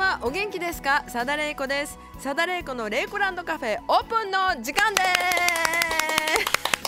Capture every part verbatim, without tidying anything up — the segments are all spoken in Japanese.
はお元気ですか？佐田玲子です。佐田玲子のレイコランドカフェオープンの時間です。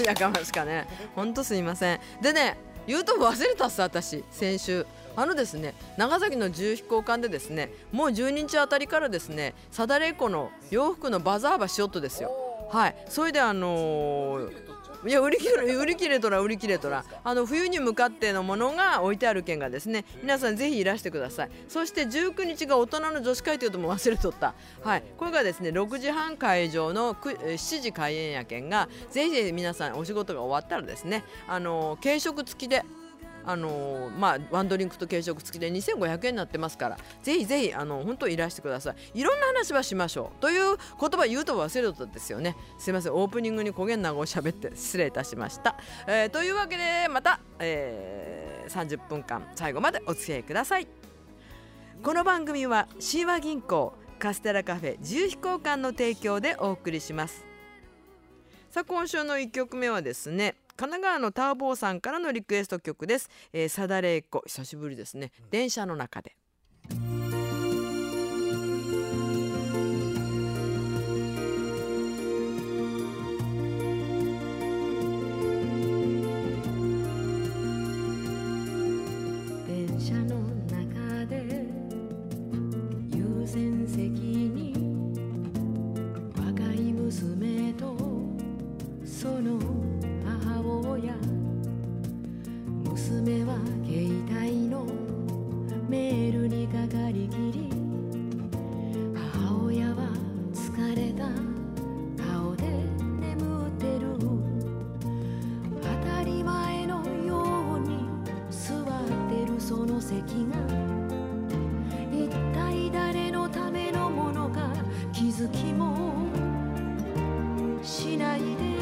やかますかね。ほんとすいません。でね、言うと忘れたっす。私先週あのですね、長崎の自由飛行館でですね、もうじゅうににちあたりからですね、佐田玲子の洋服のバザーバしよっとですよ。はい、それであのーいや売り切れ売り切れとら売り切れとらあの冬に向かってのものが置いてある件がですね、皆さんぜひいらしてください。そしてじゅうくにちが大人の女子会というとも忘れとった、はい、これがですねろくじはん会場のしちじ開演やけんが、ぜひぜひ皆さんお仕事が終わったらですね、あの軽食付きであのー、まあワンドリンクと軽食付きでにせんごひゃくえんになってますから、ぜひぜひあの本当いらしてください。いろんな話はしましょうという言葉言うと忘れとったんですよね。すいません、オープニングに焦げんなごを喋って失礼いたしました、えー、というわけでまた、えー、さんじゅっぷんかん最後までお付き合いください。この番組は神話銀行カステラカフェ自由飛行館の提供でお送りします。さあ今週のいっきょくめはですね、神奈川のターボーさんからのリクエスト曲です。えー、佐田玲子、久しぶりですね。電車の中で。 電車の中で優先席に若い娘とその母親、娘は携帯のメールにかかりきり、母親は疲れた顔で眠ってる。当たり前のように座ってるその席が一体誰のためのものか気づきもしないで、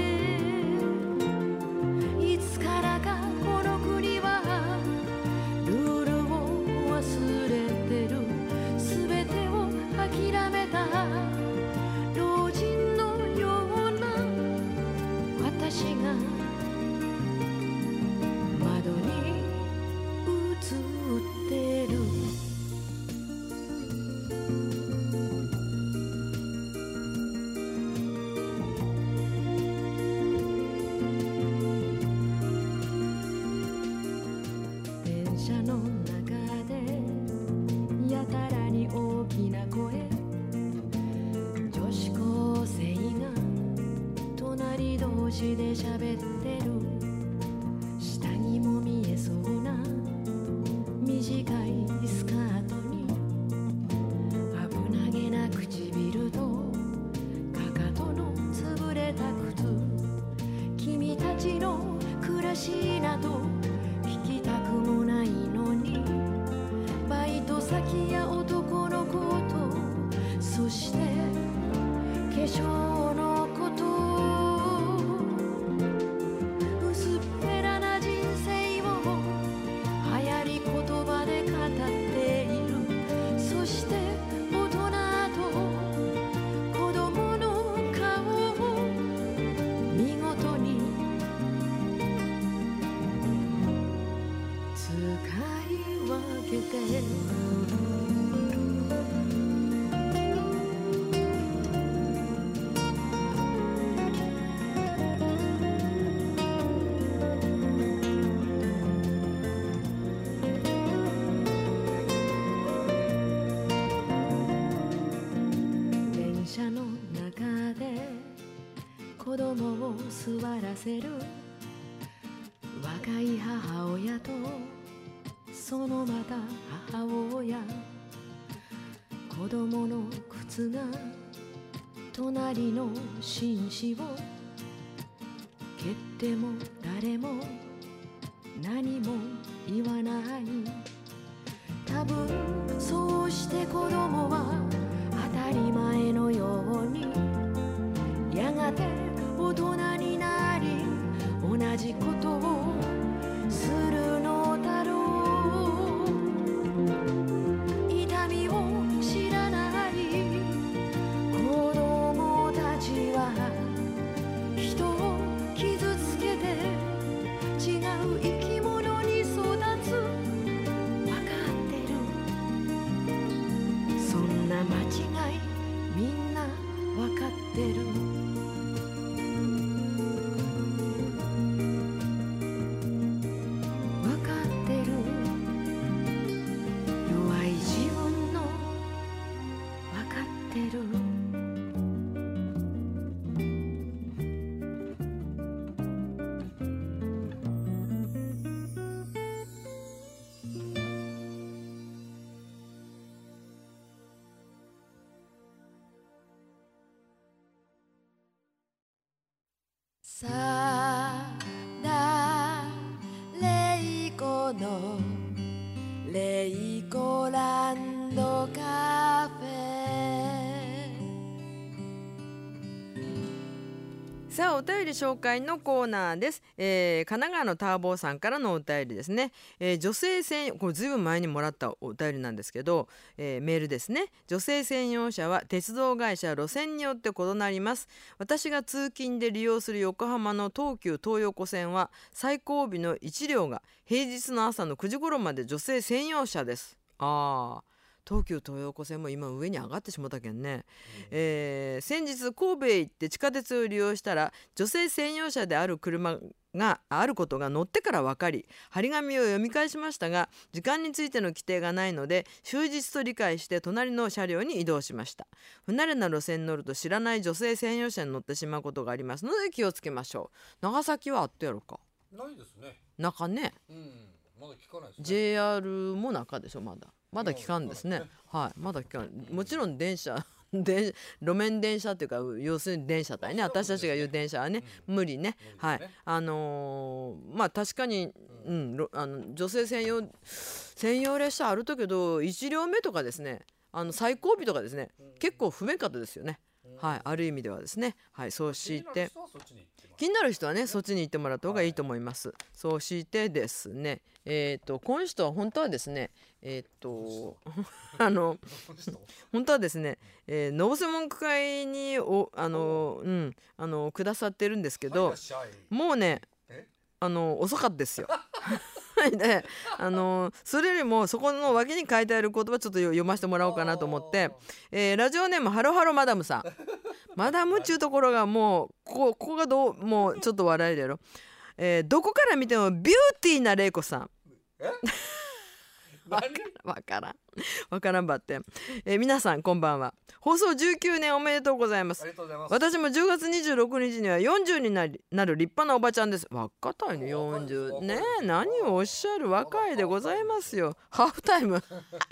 で喋ってる。下着も見えそうな短いスカートに危なげな唇とかかとの潰れた靴、君たちの暮らしなど聞きたくもないのに、バイト先や男のこと、そして化粧のこと、子供を座らせる若い母親とそのまた母親、子供の靴が隣の紳士を蹴っても誰も何も言わない。多分そうして子供は当たり前のようにやがて大人になり、同じことをするのだろう。痛みを知らない子供たちは人を傷つけて違う生き物に育つ。わかってる。 さだれいこのレイコランドカフェ。 さあお便り紹介のコーナーです、えー、神奈川のターボーさんからのお便りですね、えー、女性専用、これずいぶん前にもらったお便りなんですけど、えー、メールですね。女性専用車は鉄道会社路線によって異なります。私が通勤で利用する横浜の東急東横線は最後尾のいち両が平日の朝のくじ頃まで女性専用車です。あー東急東横線も今上に上がってしまったけんね、うんえー、先日神戸へ行って地下鉄を利用したら女性専用車である車があることが乗ってから分かり、張り紙を読み返しましたが時間についての規定がないので終日と理解して隣の車両に移動しました。不慣れな路線に乗ると知らない女性専用車に乗ってしまうことがありますので気をつけましょう。長崎はあったやろか。 ないですね。 中ね、 うん、まだ聞かないですね。 ジェイアール も中でしょ。まだまだ聞かんですね。はい、まだ聞かん。もちろん電車で路面電車っていうか要するに電車帯ね、私たちが言う電車はね、うん、無理ね、うん、はい、あのー、まあ確かに、うん、あの女性専用専用列車あるとけどいち両目とかですね、あの最後尾とかですね、うん、結構不便かったですよね、うん、はい、ある意味ではですね、はい、そうして気になる人はねそっちに行ってもらった方がいいと思います、はい、そうしてですね、えーと今人は本当はですねえー、っとあの本当はですね、えー、のぼせ文句会におあの、うん、あのくださってるんですけど、もうねあの遅かったですよであのそれよりもそこの脇に書いてある言葉ちょっと読ませてもらおうかなと思って、えー、ラジオネームハロハロマダムさんマダムっちゅうところがもうここここがどうもうちょっと笑えるやろ、えー、どこから見てもビューティーな玲子さんわからんわからんばって、えー、皆さんこんばんは。放送じゅうきゅうねんおめでとうございます。 ありがとうございます。 私もじゅうがつにじゅうろくにちにはよんじゅうになる、なる立派なおばちゃんです。若たいねよんじゅうねえ、何をおっしゃる、若いでございますよ。ハーフタイム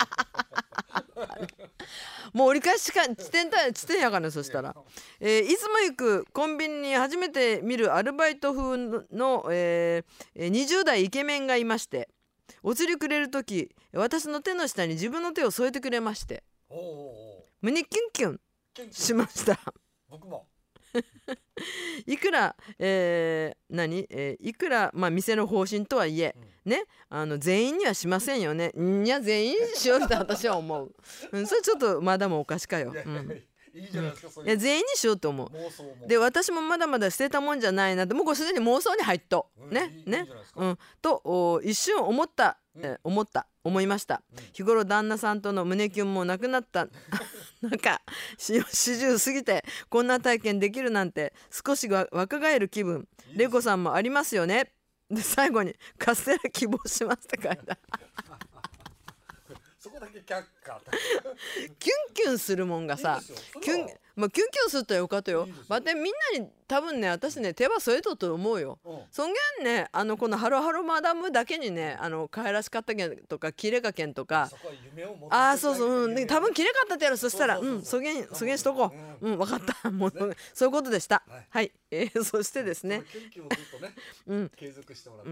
もう折り返しか地点た地点やからね。そしたら、えー、いつも行くコンビニに初めて見るアルバイト風の、えー、にじゅう代イケメンがいまして、お釣りくれるとき私の手の下に自分の手を添えてくれまして、おうおうおう胸キュンキュンしました僕もいくら、えー、何、えー、いくら、まあ、店の方針とはいえ、うん、ね、あの全員にはしませんよね。いや全員にしようって私は思う、うん、それちょっとまだもおかしかよ、うん、 いいじゃないですか、そういう。 いや全員にしようと思う。 妄想もで私もまだまだ捨てたもんじゃないなって、もうこれすでに妄想に入っと、うん、ねいいねいいうん、と一瞬思った、うんえー、思った思いました、うん、日頃旦那さんとの胸キュンもなくなったなんかよんじゅう過ぎてこんな体験できるなんて少し若返る気分。レコさんもありますよね。で最後にカステラ希望しますって書いたそこだけ却下キュンキュンするもんがさ、 いいキュン、まあ、キュンキュンするとよかったよ。 いいですよまたみんなに多分ね私ね手は添えとると思うよ、うん、そんげんねあのこのハロハロマダムだけにねあの可愛らしかったけんとか綺麗かけんとか、 そこは夢を持ってああそうそう、うん、多分綺麗かったってやろ。そしたらうんそげんそげんしとこう、うん、うん、分かったもう、ね、そういうことでした。はい、はい、えー、そしてですねキュンキュンをずっとね、うん、継続してもらって、うん、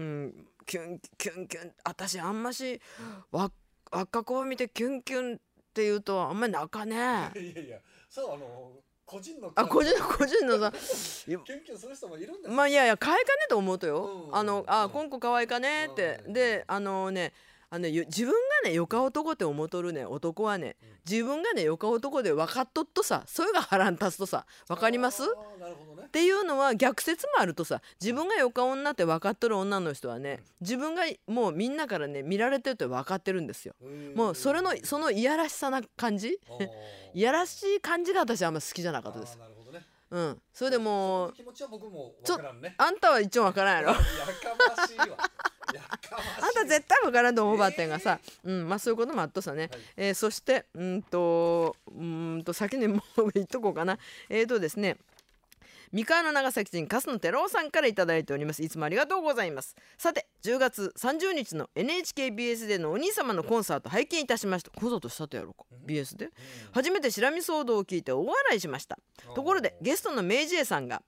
キュンキュンキュン私あんましわ若子を見てキュンキュンって言うとあんまり泣かねえ。 いやいやそうあの個人のあ個人の個人のさキュンキュンする人もいるんですよ。 まあいやいや可愛いかねと思うとよ、 うん、 あのあこん子可愛いかねって、うん、であのねあのね自分がねよか男って思っとるね男はね、うん、自分がねよか男で分かっとっとさ、それが腹に立つとさ、分かります？ なるほどね。 っていうのは逆説もあるとさ、自分がよか女って分かっとる女の人はね、自分がもうみんなからね見られてるって分かってるんですよ。もうそれのそのいやらしさな感じいやらしい感じが私はあんま好きじゃなかったです。 なるほどね。 うん、それでもう気持ちは僕も分からんね。 あんたは一応分からんやろやかましいわやかましいあんた絶対分からんと思うばってんがさ、えー、うん、まあそういうこともあっとさね、はい、えー、そしてうんとうんと先にもう言っとこうかな。えーとですね三河の長崎人粕野寺尾さんからいただいております。いつもありがとうございます。さてじゅうがつさんじゅうにちの エヌエイチケービーエス でのお兄様のコンサート拝見いたしました。コンサートしたとやろうか、うん、ビーエス で、うん、初めてしらみ騒動を聞いて大笑いしました。ところでゲストの明治 A さんが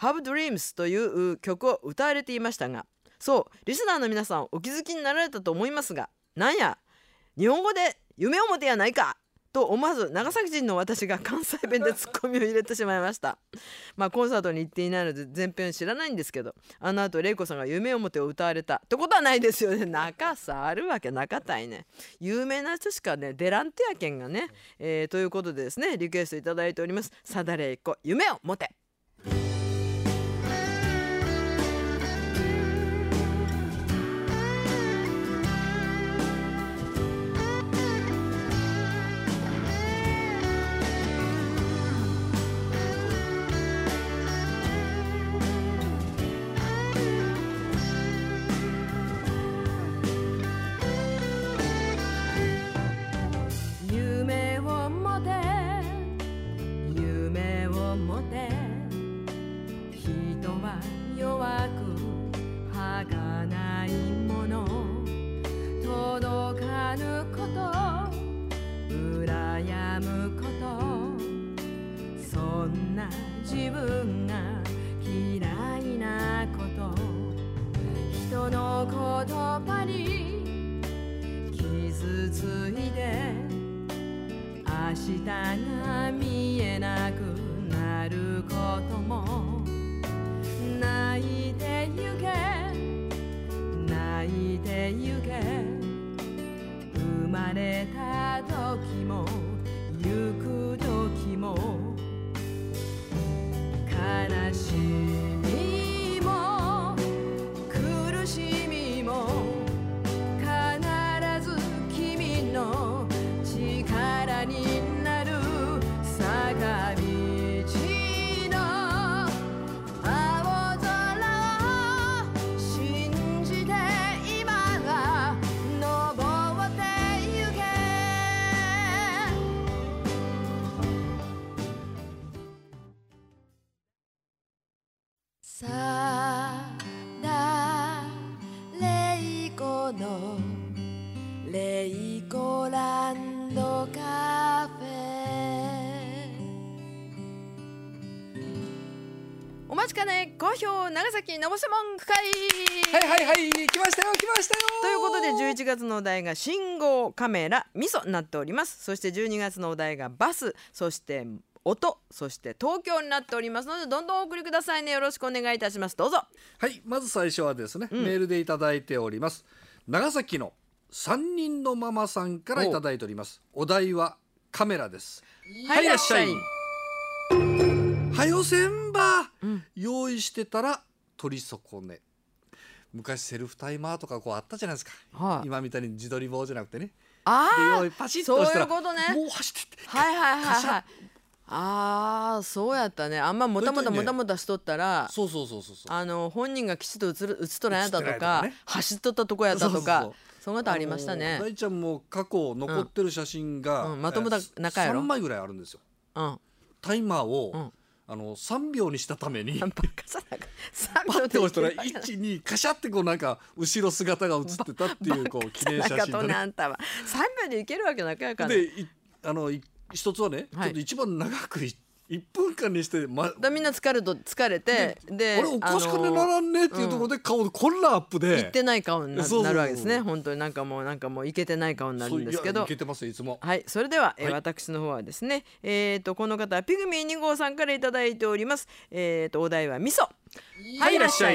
Have Dreams という曲を歌われていましたが、そうリスナーの皆さんお気づきになられたと思いますが、なんや日本語で夢を持てやないかと思わず長崎人の私が関西弁でツッコミを入れてしまいました。まあコンサートに行っていないので全編知らないんですけど、あの後玲子さんが夢を持てを歌われたってことはないですよね。中さあるわけなかったいね。有名な人しかね出らんてやけんがね、えー、ということでですねリクエストいただいております。さだれいこ夢を持て。夢を持て夢を持て、人は弱く儚いもの、届かぬこと羨むこと、そんな自分が嫌いなこと、人の言葉に傷ついて明日が見えなくなることも、泣いてゆけ泣いてゆけ、生まれた時も行く時も、悲しみも苦しみも必ず君の力になる、坂道の青空を信じて今は登ってゆけ。さだれいこのれいこランドカフェ、お待ちかね好評長崎のぼせもん会、 はいはいはい来ましたよ来ましたよ。 ということでじゅういちがつのお題が信号カメラ味噌になっております。そしてじゅうにがつのお題がバス、そして音、そして東京になっておりますので、どんどんお送りくださいね。よろしくお願いいたします。どうぞ。 はい、まず最初はですね、 うん、 メールでいただいております。長崎のさんにんのママさんからいただいております。お題はカメラです。 ははいいらっしゃい。はよせんば、 うん、 用意してたら取り損ね。昔セルフタイマーとかこうあったじゃないですか、 はあ、 今みたいに自撮り棒じゃなくてね、 あで用意パシッと押したらそういうことね、 もう走ってって、 はいはいはいカシャッ、 はい、あーそうやったね。あんまもたもたもたもたしとったら、 そうそうそうそうそう、 あの本人がきちっと映る映っとらんやったとか、 映ってないとかね、 走っとったとこやったとか、 そうそうそう、 そのことありましたね。 大ちゃんも過去残ってる写真が、 うんうん、まともだ中やろ、 さんまいぐらいあるんですよ。 うん、 タイマーを、 うん、 あのさんびょうにしたためにバカさなんかさんびょうパッて押したらでいけるいちにカシャってこうなんか後ろ姿が映ってたっていうこう記念写真とがね。 ねあんたはさんびょうでいけるわけなかやから、ね、 でいあのい一つはね、 はい、 ちょっと一番長くいいっぷんかんにして、ま、 だみんな疲れると疲れて、であれおかしくねならんねっていうところで顔でこんなアップでいってない顔に な, そうそうそうなるわけですね。本当になんかもうなんかもういけてない顔になるんですけど、 そういやいけてますいつも。 はい、それでは、えーはい、 私の方はですね、えー、とこの方はピグミーに号さんからいただいております。えー、とお題は味噌。 はいいらっしゃい。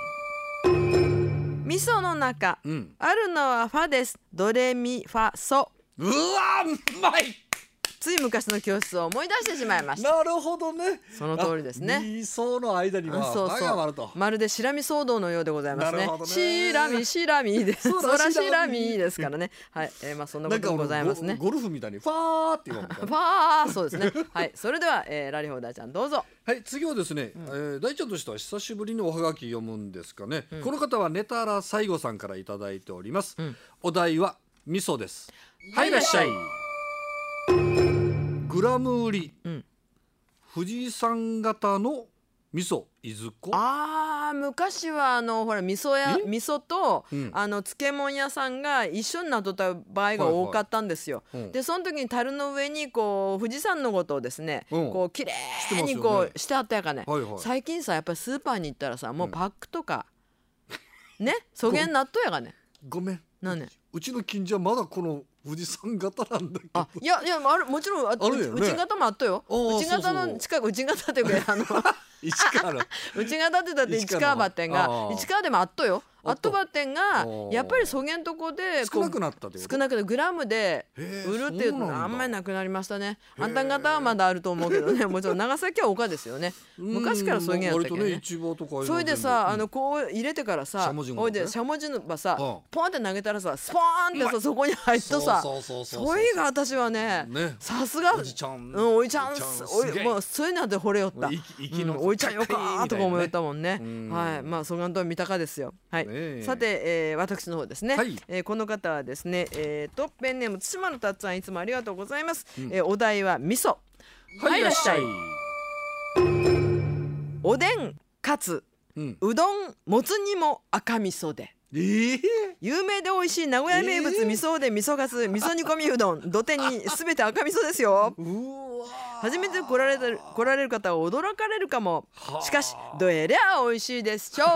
味噌の中、 うん、 あるのはファです。ドレミファソ。 うわうまい。 つい昔の教室を思い出してしまいました。 なるほどね。 その通りですね。 二層の間にはそう間があると。 まるでシラミ騒動のようでございますね。 なるほどね。 シラミシラミです。 そらそらシラミですからね。はい、えー、まあそんなこともございますね。 ゴルフみたいにファーって言うの。 ファーそうですね。はい、それでは、えー、ラリホーダーちゃんどうぞ。 はい、次はですね、うん、えー、大ちゃんとしては久しぶりにおはがき読むんですかね、うん、この方はネタラ最後さんからいただいております、うん、お題は味噌です。はいいらっしゃい。グラム売り、うん、富士山型の味味噌いずこ。 あー昔はあのほら味噌屋え味噌と、 うん、 あの漬物屋さんが一緒になっとった場合が多かったんですよ、 はいはい、うん、 でその時に樽の上にこう富士山のことをですね、うん、こうきれいにこう し, て、ね、してあったやかね、はいはい、最近さやっぱりスーパーに行ったらさもうパックとか、うん、ねそげん納豆やがね。 ごめん、 なんね、 うちの近所はまだこの富士山型なんだけど。 あいやいやあるもちろん あ, あるよ、ね、うち型もあったよ。内型の近く内型っていうかあの市川の内型ってだって市川バッテンが市川でもあっとよ。あっとバッテンがやっぱりそげんとこで少なくなったという少なくなグラムで売るっていうのはあんまりなくなりましたね。あんた方はまだあると思うけどねもちろん長崎は丘ですよね。昔からそういうげんやったけどね。それでさあのこう入れてからさおいでしゃもじのばさポンって投げたらさスポーンってさそこに入っとさそれが私はねさすがおじちゃんおいちゃんもうそういうので惚れよったおいちゃんよかとか思ったもんね。はいまあそがんと三鷹ですよ。はいさて、えー、私の方ですね、はいえー、この方はですね、えー、とペンネーム対馬のたっつぁんいつもありがとうございます、うんえー、お題は味噌。はいいらっしゃい。おでんかつ、うん、うどんもつ煮も赤味噌で、えー、有名で美味しい名古屋名物、えー、味噌で味噌ガス味噌煮込みうどん土手にすべて赤味噌ですよ。うわ初めて来られた来られる方は驚かれるかも。しかしどえりゃ美味しいですちょ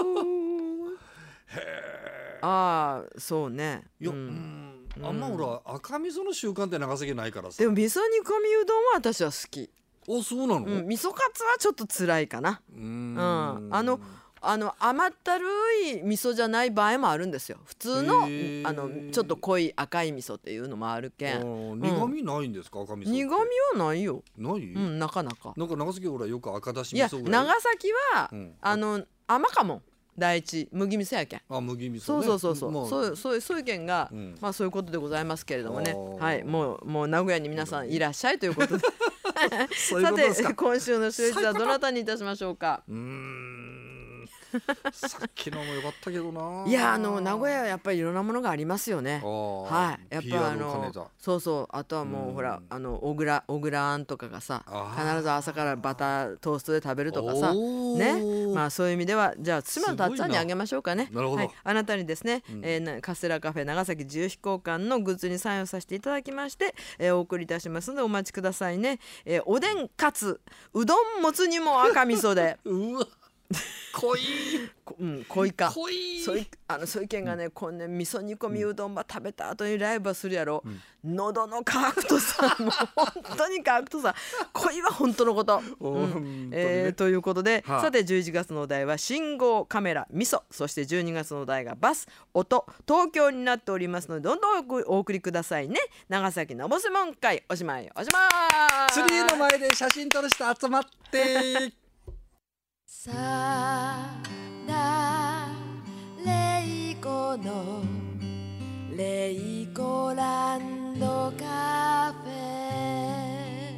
へああそうねいや、うんうん、あんまほら赤味噌の習慣って長崎ないからさ。 でも味噌煮込みうどんは私は好き。 おそうなの、 うん、味噌カツはちょっと辛いかな。うん、うん、あのあの甘ったるい味噌じゃない場合もあるんですよ。普通のあのちょっと濃い赤い味噌っていうのもあるけん。 苦味ないんですか、うん、赤味噌って。 苦味はないよ。 ない、 うん、なかなか。 なんか長崎ほらよく赤だし味噌ぐらい。 いや長崎は、うん、あの甘かもん。第一麦味噌やけん。 あ麦味噌、ね、 そうそうそうそう、まあ、そうそうそういう件が、うん、まあそういうことでございますけれどもね。はいもうもう名古屋に皆さんいらっしゃいということでさて今週の週一はどなたにいたしましょうか。うーんさっきのも良かったけどな。 いやあの名古屋はやっぱりいろんなものがありますよね。はいやっぱあのそうそうあとはもうほらあの小倉小倉あんとかがさ必ず朝からバタートーストで食べるとかさねまあそういう意味ではじゃあ対馬のたっつぁんにあげましょうかね。 なるほど、はい、 あなたにですね、うんえー、カステラカフェ長崎自由飛行館のグッズにサインをさせていただきまして、えー、お送りいたしますのでお待ちくださいね。えー、おでんかつうどんもつ煮も赤味噌でうわ濃いうん、濃いか濃いそういうあのそういう件がね、うん、こうね味噌煮込みうどんば食べた後にライブはするやろ、うん、喉の乾くとさもう本当に乾くとさ濃いは本当のこと、うんねえー、ということで、はあ、さてじゅういちがつのお題は信号カメラ味噌そしてじゅうにがつのお題がバス音東京になっておりますのでどんどんお送りくださいね。長崎のぼせもん会おしまいおしまい。 ツリーの前で写真撮る人集まってさだれいこのレイコランドカフェ。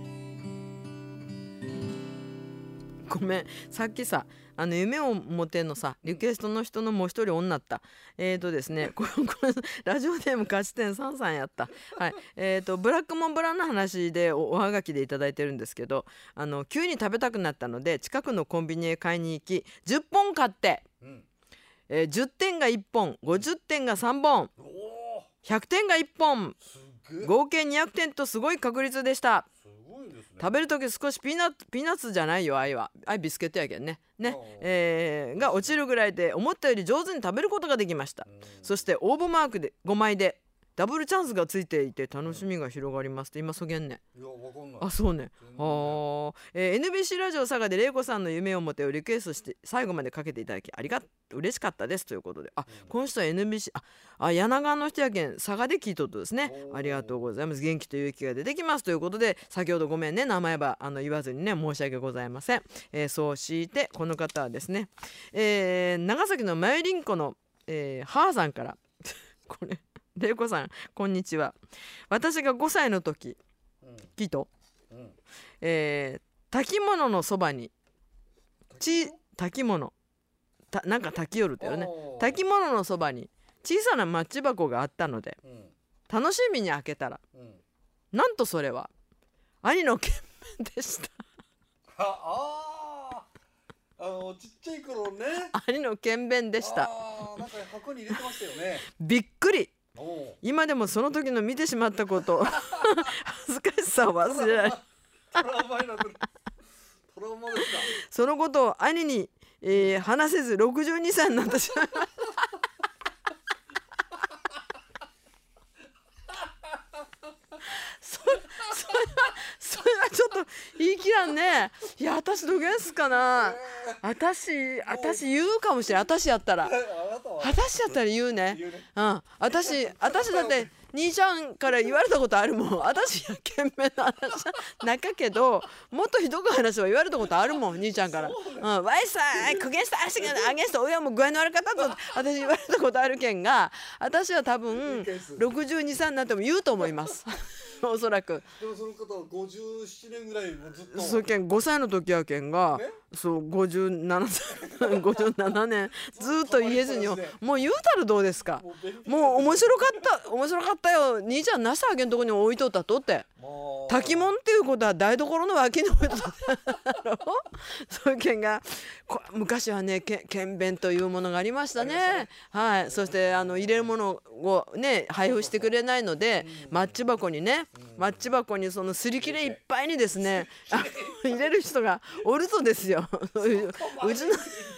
ごめんさっきさあの夢を持てんのさリクエストの人のもう一人女ったえーとですねこれこれラジオネーム勝ち点さんさんやったはいえーとブラックモンブランの話で お, おはがきでいただいてるんですけどあの急に食べたくなったので近くのコンビニへ買いに行きじゅっぽん買って、うんえー、じゅってんがいっぽんごじゅってんがさんぼんひゃくてんがいっぽん合計にひゃくてんとすごい確率でした。食べるとき少しピーナッツピーナッツじゃないよあいはあいビスケットやけんねね、えー、が落ちるぐらいで思ったより上手に食べることができました。そして応募マークでごまいでダブルチャンスがついていて楽しみが広がりますって今そげんね。 いやわかんない。 あそうね。あ、えー、エヌビーシー ラジオ佐賀で玲子さんの夢を持てをリクエストして最後までかけていただきありが嬉しかったですということであ、うん、この人は エヌビーシー ああ柳川の人やけん佐賀で聞いとっとですね。ありがとうございます。元気と勇気が出てきますということで先ほどごめんね名前はあの言わずにね申し訳ございません。えー、そうしてこの方はですね、えー、長崎のマユリンコの、えー、母さんからこれ玲子さんこんにちは。私がごさいの時、うん、きっと、うんえー、炊き物のそばにち炊き物たなんか炊きよるってよね。炊き物のそばに小さなマッチ箱があったので、うん、楽しみに開けたら、うん、なんとそれは兄の剣弁でした。 あああのちっちゃい頃ね。 兄の剣弁でした。 あーなんか箱に入れてましたよね。 びっくり。 お今でもその時の見てしまったこと恥ずかしさを忘れられない。 トラウマになってる。トラウマですか。 そのことを兄に、えー話せずろくじゅうにさいになってしまいました。そそれはそれはちょっと言い切らんね。いや私どげんすかな。私私言うかもしれん。私やったらあなたは私やったら言うね。 言うね。 うん私私だって兄ちゃんから言われたことあるもん。私や懸命な話なかけどもっとひどく話は言われたことあるもん兄ちゃんから。うんワイさん苦言した足がアゲンスト親も具合の悪かったと私言われたことあるけんが、私は多分ろくじゅうに、さんになっても言うと思いますおそらく。 でもその方はごじゅうななねんぐらいもうずっと。 そうけんごさいの時やけんが、 ねそうごじゅうななさいごじゅうななねんずっと言えずに、もう言うたらどうですか。 もう勉強もう面白かった面白かったよ兄ちゃんなしあげんとこに置いとったとって。 もう炊き物っていうことは台所の脇に置いとったろそういうけんがこ昔はねけ剣弁というものがありましたね。はいそしてあの入れるものをね配布してくれないので、マッチ箱にね、マッチ箱にそのすり切れいっぱいにですねあの入れる人がおるとですよそういううちの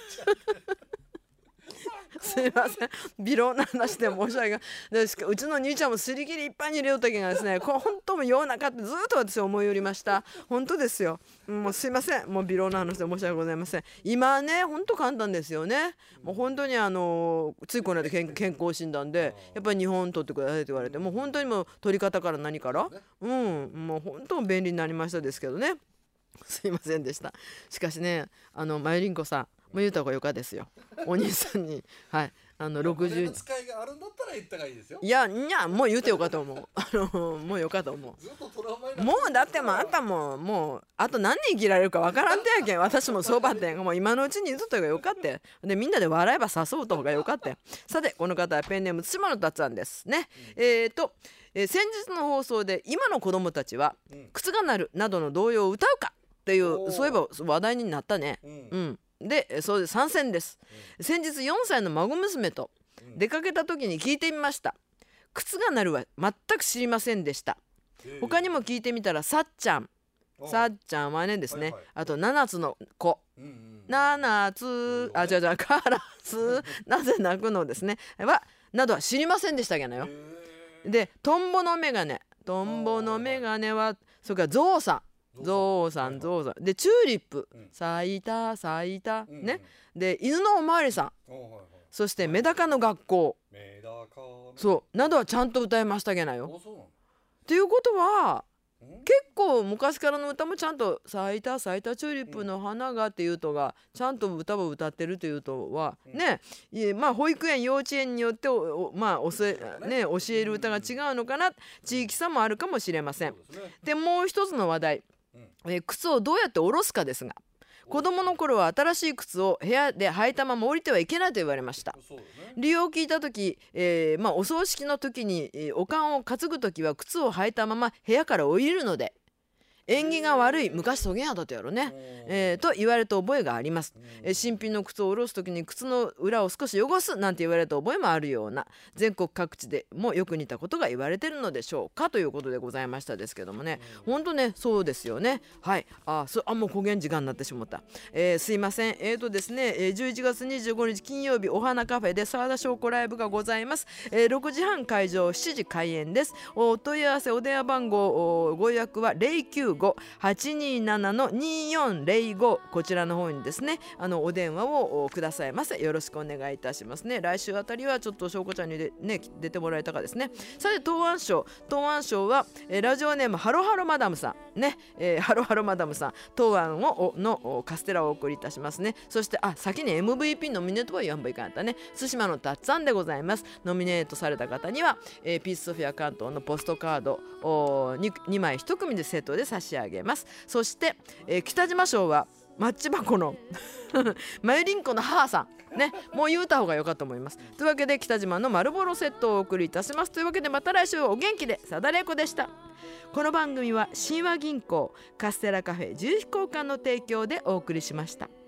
すいません微量な話で申し訳ないですけど、うちの兄ちゃんもすり切りいっぱいに入れよったけがですね、これ本当もようなかってずっと私思いよりました。本当ですよ。もうすいませんもう微量な話で申し訳ございません。今はね本当簡単ですよね。もう本当にあのついこの間健健康診断でやっぱり日本取ってくださいって言われて、もう本当にもう取り方から何からうんもう本当便利になりましたですけどね。すいませんでした。しかしねあのまゆりんこさんもう言うた方がよかですよお兄さんにはいあのろくじゅう使いがあるんだったら言った方がいいですよ。 いやいやもう言うてよかと思うあのもうよかと思ずっとトラウマになってう。もうだってもうあんたももうあと何年生きられるかわからんてやけん、私もそうばってんもう今のうちに言うとった方がよかってでみんなで笑えば誘うた方がよかって。さてこの方はペンネーム対馬のたっつぁんですね。えーとえー先日の放送で今の子供たちは靴が鳴るなどの童謡を歌うかっていうそういえば話題になったね。 うんうんでそうで参戦です、うん、先日よんさいの孫娘と出かけた時に聞いてみました。靴が鳴るは全く知りませんでした。他にも聞いてみたらさっちゃんさっちゃんはねですね、はいはい、あとななつの子、うんうん、ななつあ違う違うカラスなぜ鳴くのですねはなどは知りませんでしたけどよ。でトンボのメガネトンボのメガネはそれからゾウさんゾウさんゾウさんでチューリップ、うん、咲いた咲いた、うん、ねで犬のおまわりさん、うん、そしてメダカの学校、メダカそうなどはちゃんと歌いましたけなよ。っていうことは結構昔からの歌もちゃんと咲いた咲いたチューリップの花がっていうとがちゃんと歌を歌ってるというとはね、まあ保育園幼稚園によっておまあおせ、ね、教える歌が違うのかな、地域差もあるかもしれません。でもう一つの話題、え靴をどうやって下ろすかですが、子供の頃は新しい靴を部屋で履いたまま降りてはいけないと言われました。理由を聞いた時、えーまあ、お葬式の時に、えー、お棺を担ぐ時は靴を履いたまま部屋から降りるので縁起が悪い昔そげんやだったやろね、えー、と言われた覚えがあります、えー、新品の靴を下ろす時に靴の裏を少し汚すなんて言われた覚えもあるような、全国各地でもよく似たことが言われてるのでしょうかということでございましたですけどもね、ほんとねそうですよね。はいあそあもう焦げん時間になってしまった、えー、すいません。えーとですね、えー、じゅういちがつにじゅうごにち金曜日お花カフェで沢田翔子ライブがございます、えー、ろくじはん会場しちじ開演です。お問い合わせお電話番号ご予約はゼロきゅうご はちにーなな にーよんゼロごこちらの方にですねあのお電話をくださいませ。よろしくお願いいたしますね。来週あたりはちょっと翔子ちゃんにで、ね、出てもらえたかですね。さて東庵賞東庵賞は、えー、ラジオネームハロハロマダムさんね、えー、ハロハロマダムさん東庵をのカステラをお送りいたしますね。そしてあ先に エムブイピー ノミネートは言わんばいかんやったね。対馬のたっつぁんでございます。ノミネートされた方には、えー、ピースソフィア関東のポストカード 2, にまいいち組でセットで差し上げます。そして、えー、北島賞はマッチ箱のマユリンコの母さんね、もう言うた方がよかったと思います。というわけで北島の丸ボロセットをお送りいたします。というわけでまた来週お元気で。さだれいこでした。この番組は神話銀行カステラカフェ自由飛行館の提供でお送りしました。